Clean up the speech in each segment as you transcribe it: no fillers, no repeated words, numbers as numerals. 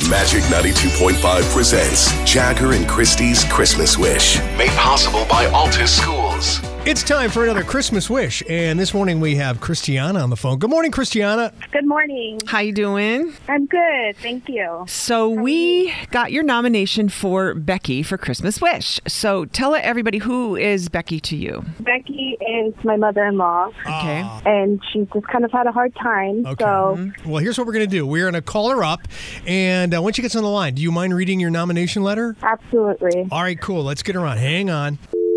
Magic 92.5 presents Jagger and Christie's Christmas Wish. Made possible by Altus Schools. It's time for another Christmas Wish, and this morning we have Christiana on the phone. Good morning, Christiana. Good morning. How you doing? I'm good, thank you. So we got your nomination for Becky for Christmas Wish. So tell everybody, who is Becky to you? Becky is my mother-in-law, Okay. and she just kind of had a hard time. Okay. So Well, here's what we're going to do. We're going to call her up, and once she gets on the line, do you mind reading your nomination letter? absolutely. All right, cool. Let's get her on. Hang on.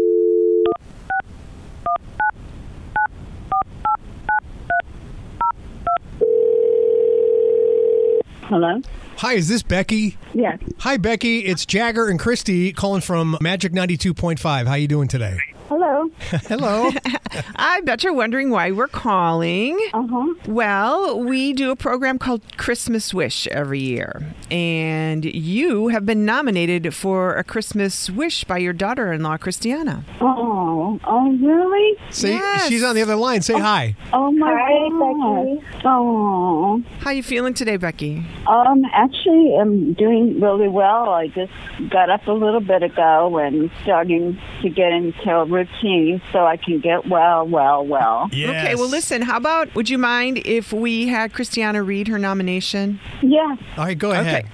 Hello? Hi, is this Becky? Yes. Hi, Becky. It's Jagger and Christy calling from Magic 92.5. How you doing today? Hello? Hello. I bet you're wondering why we're calling. Uh-huh. Well, we do a program called Christmas Wish every year, and you have been nominated for a Christmas Wish by your daughter-in-law, Christiana. Oh, really? Say, Yes. she's on the other line. Say hi. Oh, my God. Becky. Oh. How you feeling today, Becky? Actually, I'm doing really well. I just got up a little bit ago and starting to get into a routine so I can get well. Yes. Okay, well, listen, how about, would you mind if we had Christiana read her nomination? Yeah. All right, go ahead.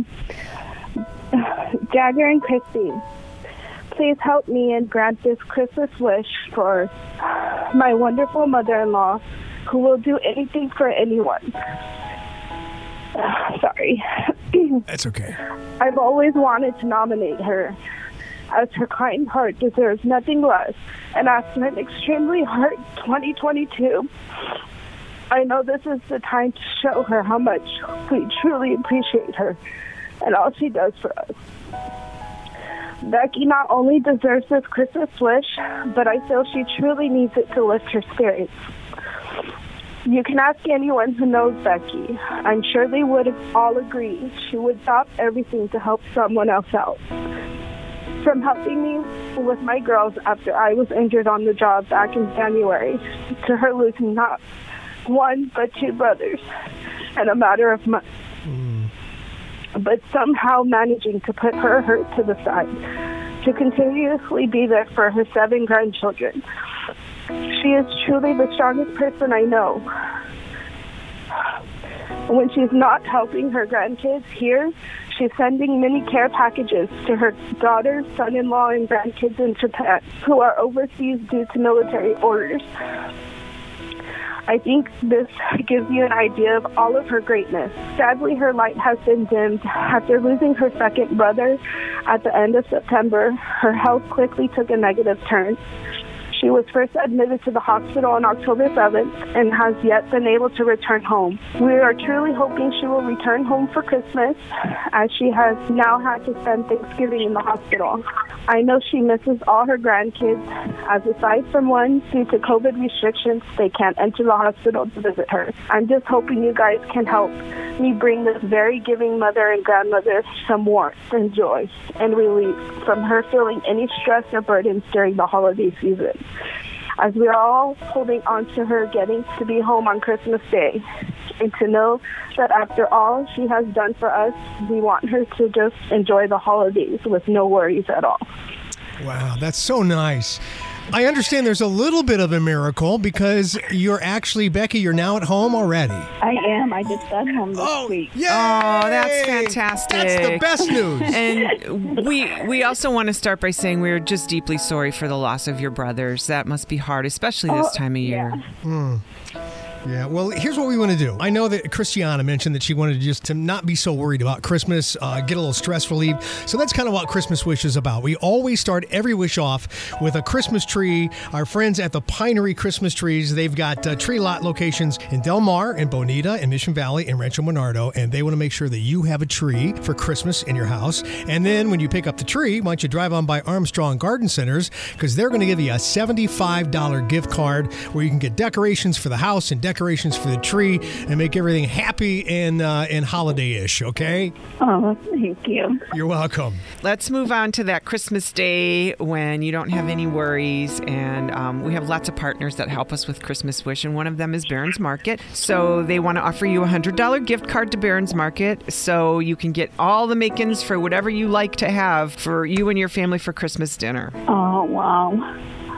Jagger and Christy, please help me and grant this Christmas wish for my wonderful mother-in-law who will do anything for anyone. Sorry. That's okay. I've always wanted to nominate her, as her kind heart deserves nothing less. And after an extremely hard 2022, I know this is the time to show her how much we truly appreciate her and all she does for us. Becky not only deserves this Christmas wish, but I feel she truly needs it to lift her spirits. You can ask anyone who knows Becky. I'm sure they would all agree she would stop everything to help someone else out. From helping me with my girls after I was injured on the job back in January, to her losing not one but two brothers in a matter of months. But somehow managing to put her hurt to the side, to continuously be there for her 7 grandchildren. She is truly the strongest person I know. When she's not helping her grandkids here, she's sending many care packages to her daughters, son-in-law, and grandkids in Japan who are overseas due to military orders. I think this gives you an idea of all of her greatness. Sadly, her light has been dimmed. After losing her second brother at the end of September, her health quickly took a negative turn. She was first admitted to the hospital on October 7th and has yet been able to return home. We are truly hoping she will return home for Christmas, as she has now had to spend Thanksgiving in the hospital. I know she misses all her grandkids, as aside from one, due to COVID restrictions, they can't enter the hospital to visit her. I'm just hoping you guys can help me bring this very giving mother and grandmother some warmth and joy and relief from her feeling any stress or burdens during the holiday season, as we are all holding on to her getting to be home on Christmas Day. And to know that after all she has done for us, we want her to just enjoy the holidays with no worries at all. Wow, that's so nice. I understand there's a little bit of a miracle because you're actually, Becky, you're now at home already. I am. I just got home this week. Yeah! Oh, that's fantastic. That's the best news. And we also want to start by saying we're just deeply sorry for the loss of your brothers. That must be hard, especially this time of year. Yeah, well, here's what we want to do. I know that Christiana mentioned that she wanted just to not be so worried about Christmas, get a little stress relief. So that's kind of what Christmas Wish is about. We always start every wish off with a Christmas tree. Our friends at the Pinery Christmas Trees, they've got tree lot locations in Del Mar, in Bonita, in Mission Valley, and Rancho Bernardo, and they want to make sure that you have a tree for Christmas in your house. And then when you pick up the tree, why don't you drive on by Armstrong Garden Centers, because they're going to give you a $75 gift card where you can get decorations for the house and decorations for the tree and make everything happy and holiday-ish, okay? Oh, thank you. You're welcome. Let's move on to that Christmas Day when you don't have any worries. And we have lots of partners that help us with Christmas Wish, and one of them is Barron's Market. So they want to offer you a $100 gift card to Barron's Market so you can get all the makings for whatever you like to have for you and your family for Christmas dinner. Oh, wow.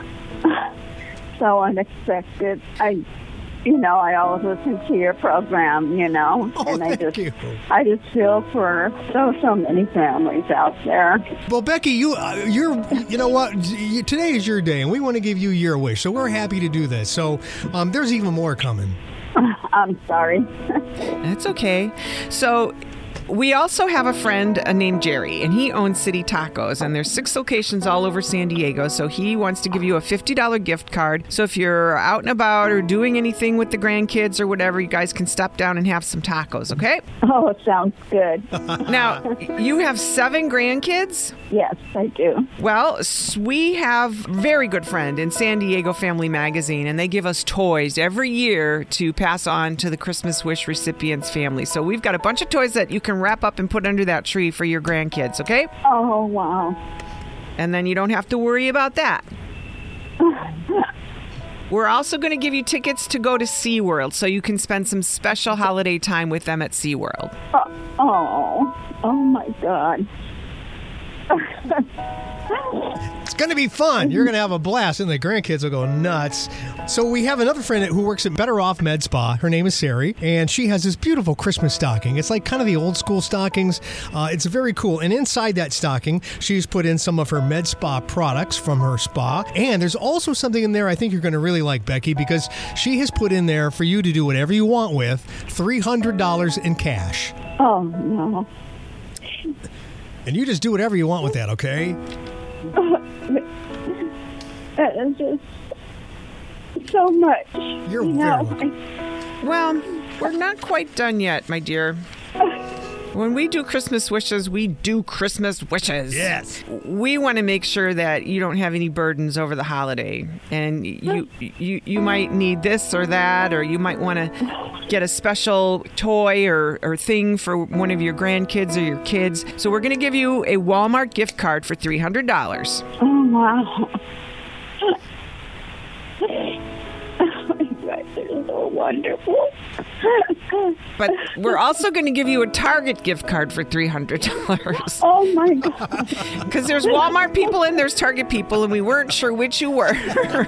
So unexpected. I always listen to your program, and thank you. I just feel for so many families out there. Well, Becky, you know what? Today is your day, and we want to give you your wish. So we're happy to do this. So there's even more coming. I'm sorry. That's okay. So we also have a friend named Jerry, and he owns City Tacos, and there's 6 locations all over San Diego, so he wants to give you a $50 gift card. So if you're out and about or doing anything with the grandkids or whatever, you guys can stop down and have some tacos, okay? Oh, it sounds good. Now, you have 7 grandkids? Yes, I do. Well, we have a very good friend in San Diego Family Magazine, and they give us toys every year to pass on to the Christmas Wish recipients' family. So we've got a bunch of toys that you can wrap up and put under that tree for your grandkids, okay? Oh, wow. And then you don't have to worry about that. We're also going to give you tickets to go to SeaWorld so you can spend some special holiday time with them at SeaWorld. Oh my God. It's going to be fun. You're going to have a blast, and the grandkids will go nuts. So we have another friend who works at Better Off Med Spa. Her name is Sari, and she has this beautiful Christmas stocking. It's like kind of the old school stockings. It's very cool. And inside that stocking, she's put in some of her Med Spa products from her spa. And there's also something in there I think you're going to really like, Becky, because she has put in there for you to do whatever you want with $300 in cash. Oh, no. And you just do whatever you want with that, okay? That is just so much. You're very welcome. Well, we're not quite done yet, my dear. When we do Christmas wishes, we do Christmas wishes. Yes. We want to make sure that you don't have any burdens over the holiday. And you might need this or that, or you might want to get a special toy or thing for one of your grandkids or your kids. So we're going to give you a Walmart gift card for $300. Oh, wow. They're so wonderful. But we're also going to give you a Target gift card for $300. Oh, my God. Because there's Walmart people and there's Target people, and we weren't sure which you were.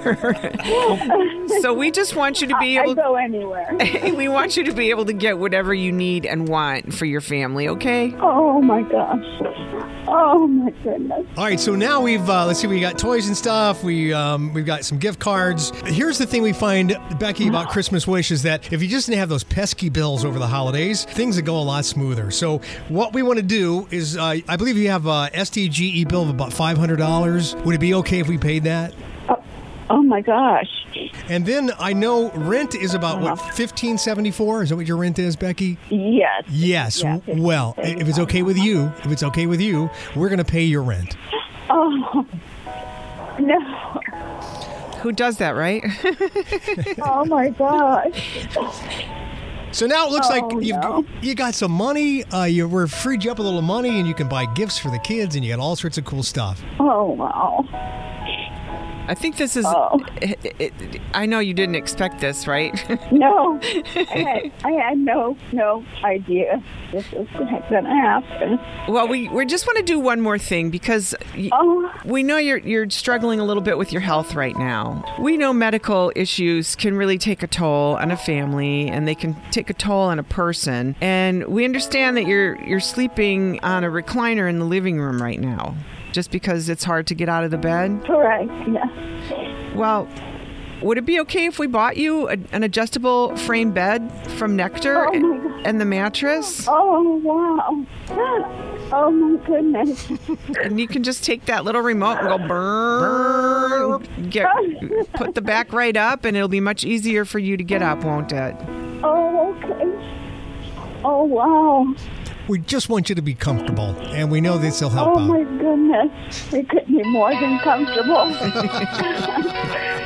So we just want you to be able I go anywhere. We want you to be able to get whatever you need and want for your family, okay? Oh, my gosh. Oh, my goodness. All right, so now we got toys and stuff. We've got some gift cards. Here's the thing we find, Becky, about Christmas Wish is that if you just didn't have those pesky bills over the holidays, things would go a lot smoother. So what we want to do is, I believe you have a SDGE bill of about $500. Would it be okay if we paid that? Oh, my gosh. And then I know rent is about, $15.74? Is that what your rent is, Becky? Yes. Yes. Yeah, well, if it's okay with you, we're going to pay your rent. Oh, no. Who does that, right? Oh, my gosh. So now it looks like no. you got some money. We're freed you up a little money, and you can buy gifts for the kids, and you got all sorts of cool stuff. Oh, wow. I think this is... I know you didn't expect this, right? No. I had no idea this was going to happen. Well, we just want to do one more thing because we know you're struggling a little bit with your health right now. We know medical issues can really take a toll on a family, and they can take a toll on a person. And we understand that you're sleeping on a recliner in the living room right now, just because it's hard to get out of the bed? Correct, yes. Well, would it be okay if we bought you an adjustable frame bed from Nectar and the mattress? Oh, wow. Oh, my goodness. And you can just take that little remote and go burr. Put the back right up, and it'll be much easier for you to get up, won't it? Oh, okay. Oh, wow. We just want you to be comfortable, and we know this will help out. Oh, my goodness. It could be more than comfortable.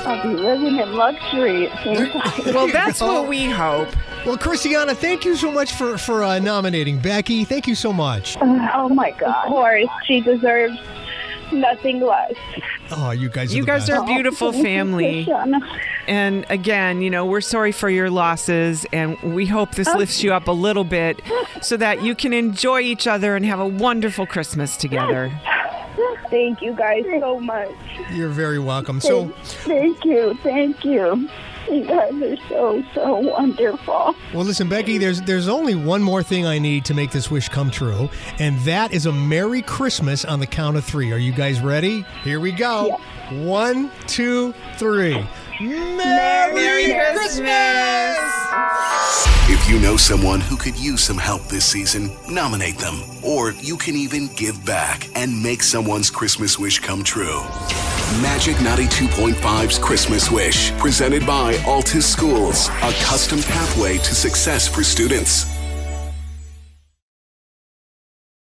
I'll be living in luxury at the same time. Well, that's what we hope. Well, Christiana, thank you so much for nominating Becky. Thank you so much. Oh, my God. Of course, she deserves nothing less. Oh, you guys are You the guys best. are a beautiful family. And again, we're sorry for your losses, and we hope this lifts you up a little bit so that you can enjoy each other and have a wonderful Christmas together. Thank you guys so much. You're very welcome. So, Thank you. You guys are so wonderful. well, listen, Becky, there's only one more thing I need to make this wish come true, and that is a Merry Christmas on the count of 3. Are you guys ready? Here we go. Yeah. 1, 2, 3. Merry Christmas! If you know someone who could use some help this season, nominate them. Or you can even give back and make someone's Christmas wish come true. Magic 92.5's Christmas Wish, presented by Altus Schools, a custom pathway to success for students.